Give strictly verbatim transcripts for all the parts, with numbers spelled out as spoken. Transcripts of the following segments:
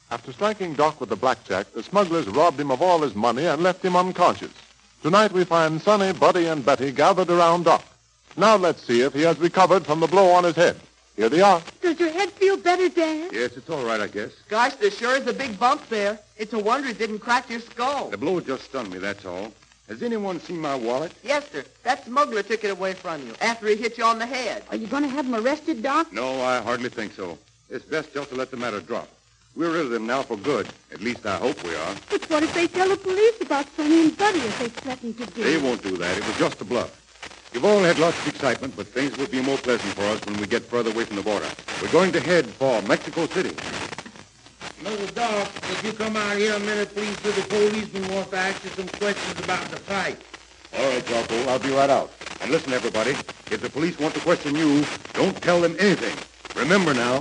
After striking Doc with the blackjack, the smugglers robbed him of all his money and left him unconscious. Tonight we find Sonny, Buddy, and Betty gathered around Doc. Now let's see if he has recovered from the blow on his head. Here they are. Does your head feel better, Dad? Yes, it's all right, I guess. Gosh, there sure is a big bump there. It's a wonder it didn't crack your skull. The blow just stunned me, that's all. Has anyone seen my wallet? Yes, sir. That smuggler took it away from you after he hit you on the head. Are you going to have him arrested, Doc? No, I hardly think so. It's best just to let the matter drop. We're rid of them now for good. At least I hope we are. But what if they tell the police about Sonny and Buddy as they threatened to do? They won't do that. It was just a bluff. You've all had lots of excitement, but things will be more pleasant for us when we get further away from the border. We're going to head for Mexico City. Mister Doc, if you come out here a minute, please, to the policeman wants to ask you some questions about the fight. All right, Jocko, I'll be right out. And listen, everybody, if the police want to question you, don't tell them anything. Remember now.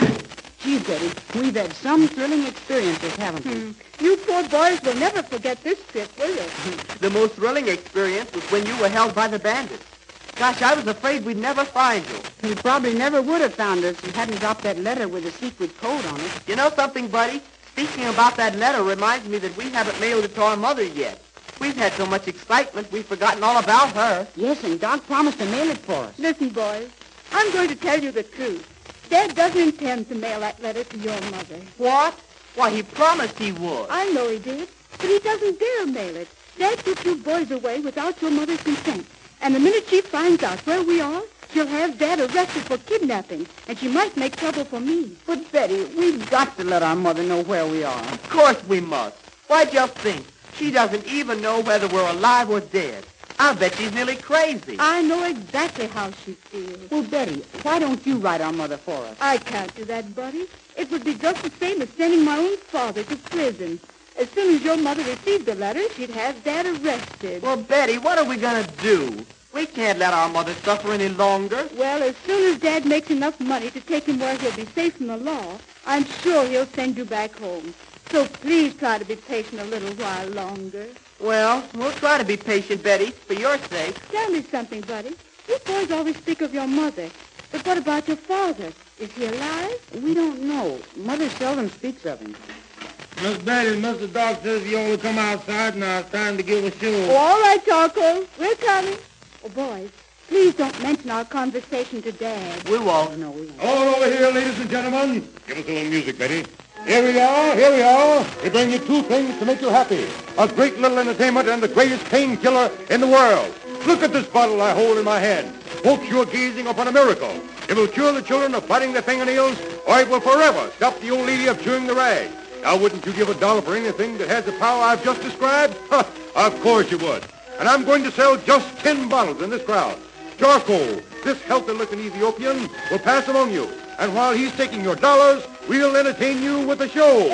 Gee, Betty, we've had some thrilling experiences, haven't we? Hmm. You poor boys will never forget this trip, will you? The most thrilling experience was when you were held by the bandits. Gosh, I was afraid we'd never find you. You probably never would have found us if you hadn't dropped that letter with a secret code on it. You know something, Buddy? Speaking about that letter reminds me that we haven't mailed it to our mother yet. We've had so much excitement, we've forgotten all about her. Yes, and Doc promised to mail it for us. Listen, boys, I'm going to tell you the truth. Dad doesn't intend to mail that letter to your mother. What? Why, he promised he would. I know he did, but he doesn't dare mail it. Dad took you boys away without your mother's consent. And the minute she finds out where we are, she'll have Dad arrested for kidnapping, and she might make trouble for me. But, Betty, we've got to let our mother know where we are. Of course we must. Why, just think. She doesn't even know whether we're alive or dead. I bet she's nearly crazy. I know exactly how she feels. Well, Betty, why don't you write our mother for us? I can't do that, Buddy. It would be just the same as sending my own father to prison. As soon as your mother received the letter, she'd have Dad arrested. Well, Betty, what are we going to do? We can't let our mother suffer any longer. Well, as soon as Dad makes enough money to take him where he'll be safe from the law, I'm sure he'll send you back home. So please try to be patient a little while longer. Well, we'll try to be patient, Betty, for your sake. Tell me something, Buddy. You boys always speak of your mother. But what about your father? Is he alive? We don't know. Mother seldom speaks of him. Miss Betty, Mister Doc says you only come outside now. It's time to give a show. Oh, all right, Charcoal. We're coming. Oh, boys, please don't mention our conversation to Dad. We won't. No, we won't. All over here, ladies and gentlemen. Give us a little music, Betty. Here we are, here we are. We bring you two things to make you happy. A great little entertainment and the greatest painkiller in the world. Look at this bottle I hold in my hand. Folks, you're gazing upon a miracle. It will cure the children of biting their fingernails, or it will forever stop the old lady of chewing the rag. Now, wouldn't you give a dollar for anything that has the power I've just described? Of course you would. And I'm going to sell just ten bottles in this crowd. Charcoal, this healthy-looking Ethiopian, will pass among you. And while he's taking your dollars, we'll entertain you with a show.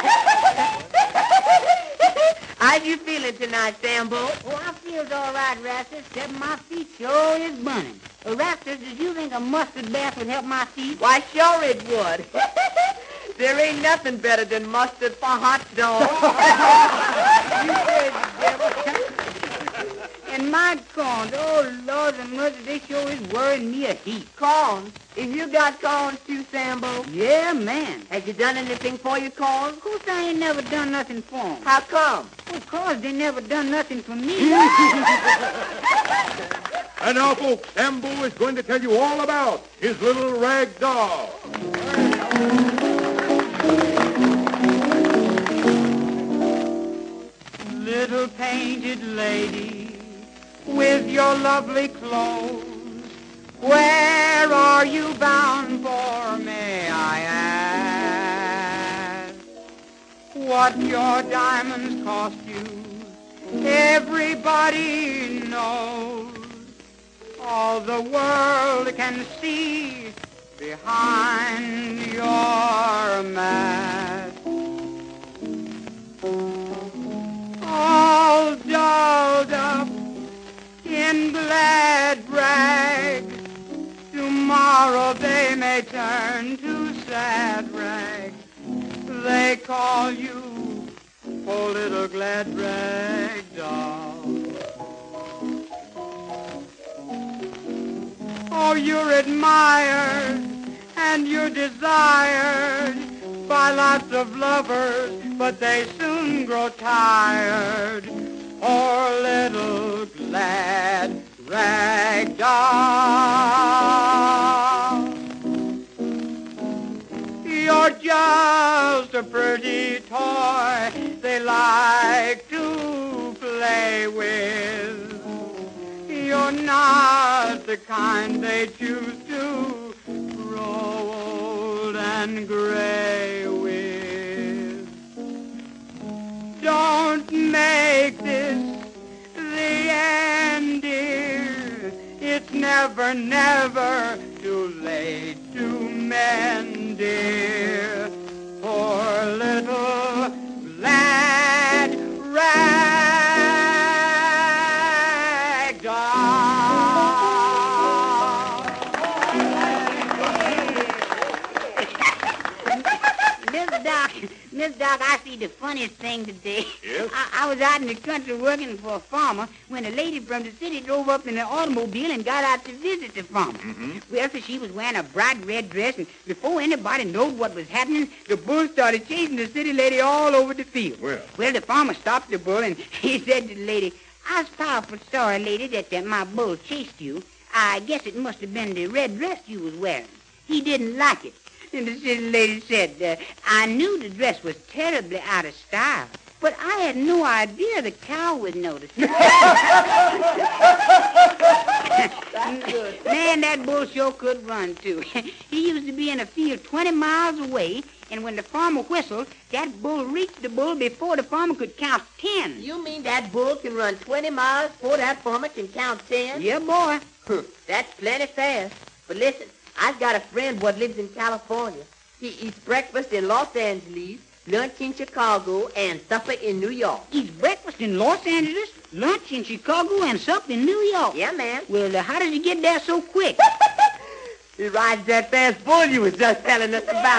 How you feeling tonight, Sambo? Oh, I feels all right, Rastus, except my feet sure is burning. Uh, Rastus, did you think a mustard bath would help my feet? Why, sure it would. There ain't nothing better than mustard for hot dogs. You crazy devil. And my corns, oh, Lord and mercy, they sure is worrying me a heap. Corns? If you got corns too, Sambo? Yeah, man. Has you done anything for your corns? Of course I ain't never done nothing for 'em. How come? Of course they never done nothing for me. And now, folks, Sambo is going to tell you all about his little rag doll. Little painted lady with your lovely clothes, where are you bound for, may I ask? What your diamonds cost you, everybody knows. All the world can see behind your mask. All dolled up in glad rags, tomorrow they may turn to sad rags. They call you, oh, little glad rag doll. Oh, you're admired and you're desired by by lots of lovers, but they soon grow tired. Poor little glad rag doll. You're just a pretty toy they like to play with. You're not the kind they choose to grow old and gray with. Don't make this the end, dear. It's never, never too late to mend, dear. Poor little lad rag doll. Miss Doc, Miss Doc, I see the funniest thing today. Yes? I, I was out in the country working for a farmer when a lady from the city drove up in an automobile and got out to visit the farmer. Mm-hmm. Well, so she was wearing a bright red dress, and before anybody knowed what was happening, the bull started chasing the city lady all over the field. Well. Well, the farmer stopped the bull, and he said to the lady, "I was powerful sorry, lady, that, that my bull chased you. I guess it must have been the red dress you was wearing. He didn't like it." And the city lady said, uh, "I knew the dress was terribly out of style, but I had no idea the cow would notice." That's good. Man, that bull sure could run, too. He used to be in a field twenty miles away, and when the farmer whistled, that bull reached the bull before the farmer could count ten. You mean that bull can run twenty miles before that farmer can count ten? Yeah, boy. That's plenty fast. But listen, I've got a friend what lives in California. He eats breakfast in Los Angeles, lunch in Chicago, and supper in New York. Eats breakfast in Los Angeles, lunch in Chicago, and supper in New York. Yeah, man. Well, uh, how did he get there so quick? He rides that fast bull you was just telling us about.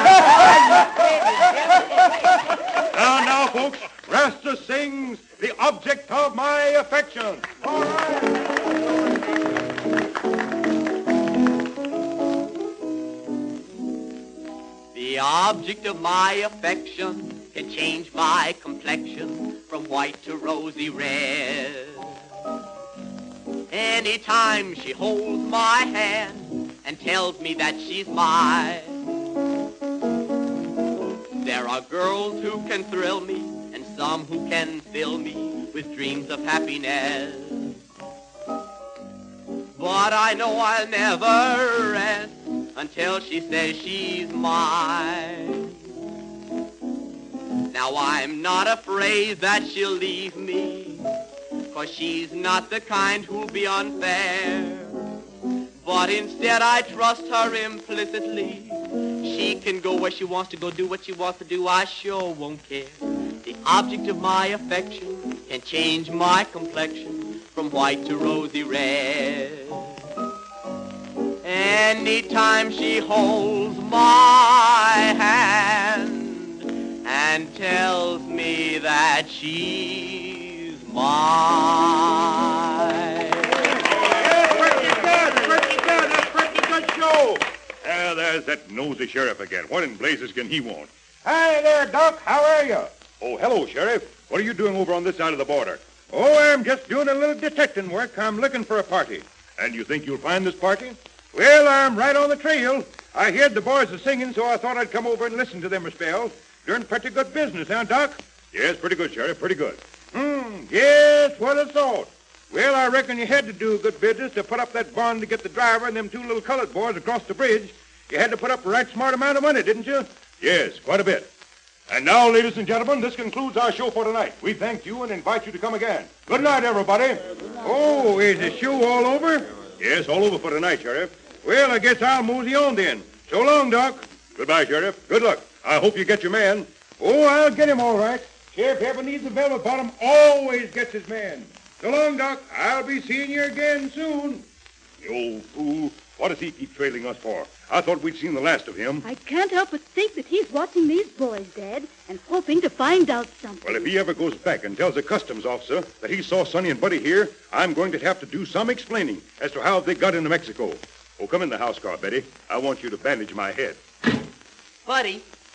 Now, now, folks, Rasta sings The Object of My Affection. All right. The object of my affection can change my complexion from white to rosy red. Anytime she holds my hand and tells me that she's mine, there are girls who can thrill me and some who can fill me with dreams of happiness. But I know I'll never rest until she says she's mine. Now I'm not afraid that she'll leave me, 'cause she's not the kind who'll be unfair. But instead I trust her implicitly. She can go where she wants to go, do what she wants to do, I sure won't care. The object of my affection can change my complexion from white to rosy red. Anytime she holds my hand and tells me that she's mine. Yeah, pretty good, pretty good, a pretty good show. Ah, there's that nosy sheriff again. What in blazes can he want? Hi there, Doc. How are you? Oh, hello, Sheriff. What are you doing over on this side of the border? Oh, I'm just doing a little detecting work. I'm looking for a party. And you think you'll find this party? Well, I'm right on the trail. I heard the boys are singing, so I thought I'd come over and listen to them a spell. Doing pretty good business, huh, Doc? Yes, pretty good, Sheriff, pretty good. Hmm, yes, what a thought. Well, I reckon you had to do good business to put up that bond to get the driver and them two little colored boys across the bridge. You had to put up a right smart amount of money, didn't you? Yes, quite a bit. And now, ladies and gentlemen, this concludes our show for tonight. We thank you and invite you to come again. Good night, everybody. Oh, is the show all over? Yes, all over for tonight, Sheriff. Well, I guess I'll mosey on then. So long, Doc. Goodbye, Sheriff. Good luck. I hope you get your man. Oh, I'll get him all right. Sheriff ever needs a velvet bottom always gets his man. So long, Doc. I'll be seeing you again soon. The old fool. What does he keep trailing us for? I thought we'd seen the last of him. I can't help but think that he's watching these boys, Dad, and hoping to find out something. Well, if he ever goes back and tells the customs officer that he saw Sonny and Buddy here, I'm going to have to do some explaining as to how they got into Mexico. Oh, come in the house car, Betty. I want you to bandage my head. Buddy,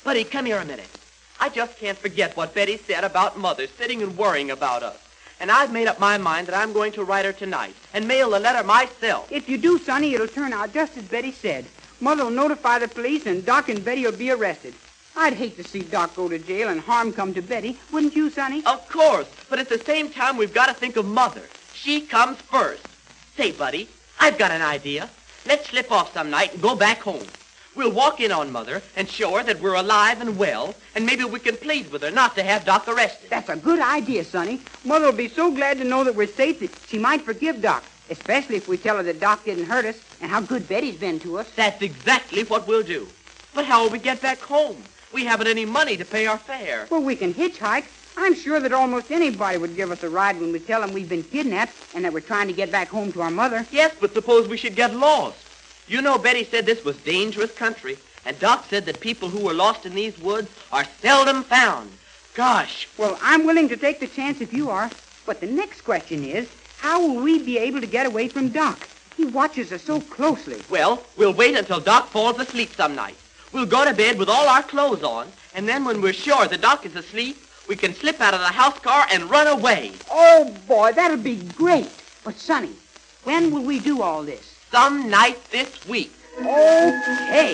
Buddy, come here a minute. I just can't forget what Betty said about Mother sitting and worrying about us. And I've made up my mind that I'm going to write her tonight and mail the letter myself. If you do, Sonny, it'll turn out just as Betty said. Mother will notify the police, and Doc and Betty will be arrested. I'd hate to see Doc go to jail and harm come to Betty. Wouldn't you, Sonny? Of course, but at the same time, we've got to think of Mother. She comes first. Say, Buddy, I've got an idea. Let's slip off some night and go back home. We'll walk in on Mother and show her that we're alive and well, and maybe we can plead with her not to have Doc arrested. That's a good idea, Sonny. Mother will be so glad to know that we're safe that she might forgive Doc, especially if we tell her that Doc didn't hurt us and how good Betty's been to us. That's exactly what we'll do. But how will we get back home? We haven't any money to pay our fare. Well, we can hitchhike. I'm sure that almost anybody would give us a ride when we tell them we've been kidnapped and that we're trying to get back home to our mother. Yes, but suppose we should get lost. You know, Betty said this was dangerous country, and Doc said that people who were lost in these woods are seldom found. Gosh. Well, I'm willing to take the chance if you are. But the next question is, how will we be able to get away from Doc? He watches us so closely. Well, we'll wait until Doc falls asleep some night. We'll go to bed with all our clothes on, and then when we're sure the Doc is asleep, we can slip out of the house car and run away. Oh, boy, that'll be great. But, Sonny, when will we do all this? Some night this week. Okay.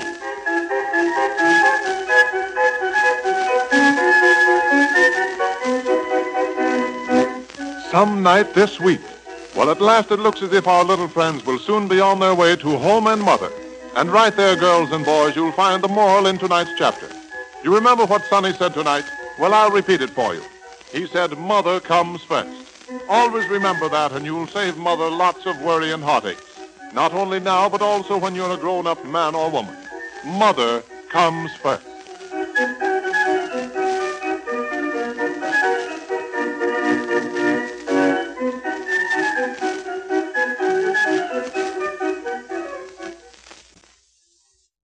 Some night this week. Well, at last it looks as if our little friends will soon be on their way to home and mother. And right there, girls and boys, you'll find the moral in tonight's chapter. You remember what Sonny said tonight? Well, I'll repeat it for you. He said, Mother comes first. Always remember that, and you'll save Mother lots of worry and heartaches. Not only now, but also when you're a grown-up man or woman. Mother comes first.